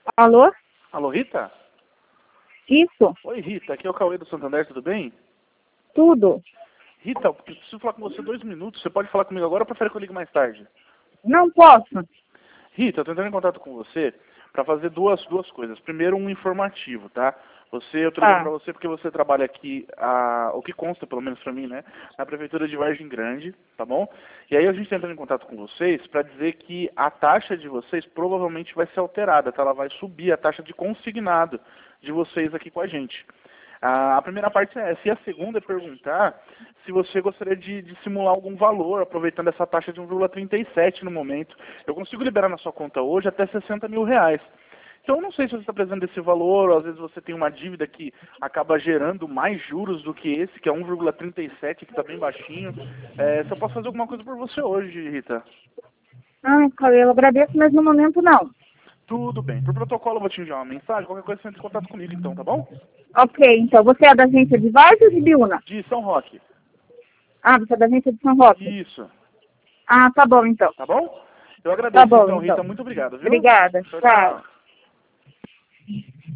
Alô? Alô, Rita? Isso? Oi, Rita, aqui é o Cauê do Santander, tudo bem? Tudo? Rita, eu preciso falar com você 2 minutos. Você pode falar comigo agora ou prefere que eu ligue mais tarde? Não posso. Rita, eu tô entrando em contato com você para fazer duas coisas. Primeiro, um informativo, tá? Eu tô ligando Tá. para você porque você trabalha aqui, o que consta, pelo menos para mim, né? Na Prefeitura de Vargem Grande, tá bom? E aí a gente tá entrando em contato com vocês para dizer que a taxa de vocês provavelmente vai ser alterada, tá? Ela vai subir a taxa de consignado de vocês aqui com a gente. A primeira parte é essa. E a segunda é perguntar se você gostaria de simular algum valor, aproveitando essa taxa de 1,37 no momento. Eu consigo liberar na sua conta hoje até 60 mil reais. Então, eu não sei se você está precisando desse valor, ou às vezes você tem uma dívida que acaba gerando mais juros do que esse, que é 1,37, que está bem baixinho. Se eu posso fazer alguma coisa por você hoje, Rita? Ah, Cauê, eu agradeço, mas no momento não. Tudo bem. Por protocolo, eu vou te enviar uma mensagem. Qualquer coisa, você entra em contato comigo, então, tá bom? Ok, então você é da agência de Vargas ou de Biúna? De São Roque. Ah, você é da agência de São Roque. Isso. Ah, tá bom então. Tá bom? Eu Tá agradeço bom então, então. Rita. Muito obrigado, viu? Obrigada. Tchau, Tchau. tchau.